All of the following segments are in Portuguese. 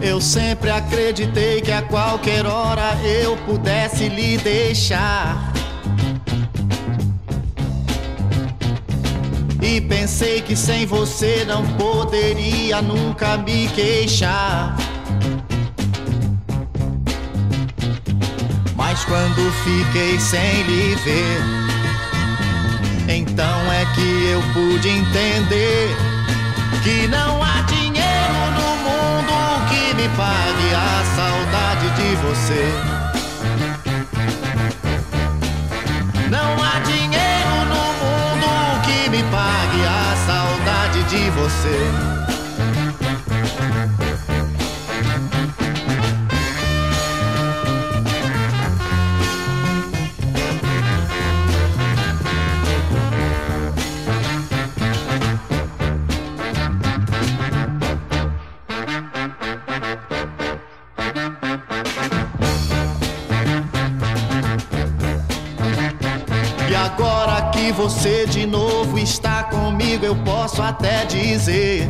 Eu sempre acreditei que a qualquer hora eu pudesse lhe deixar. E pensei que sem você não poderia nunca me queixar. Mas quando fiquei sem lhe ver, então é que eu pude entender que não há dinheiro no mundo que me pague a saudade de você. Não há dinheiro no mundo que me pague a saudade de você. E agora que você de novo está comigo, eu posso até dizer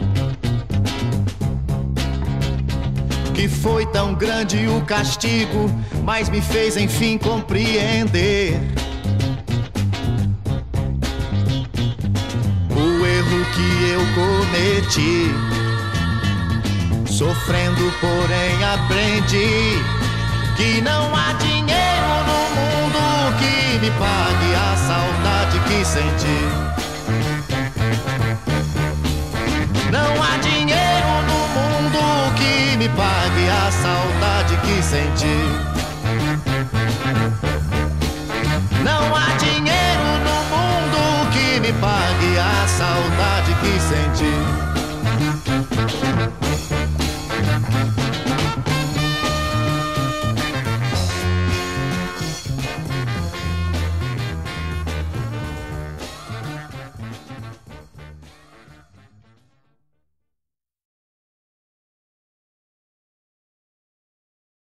que foi tão grande o castigo, mas me fez enfim compreender o erro que eu cometi. Sofrendo, porém aprendi que não há dinheiro no mundo que me pague a saudade que senti. Não há dinheiro no mundo que me pague a saudade que senti.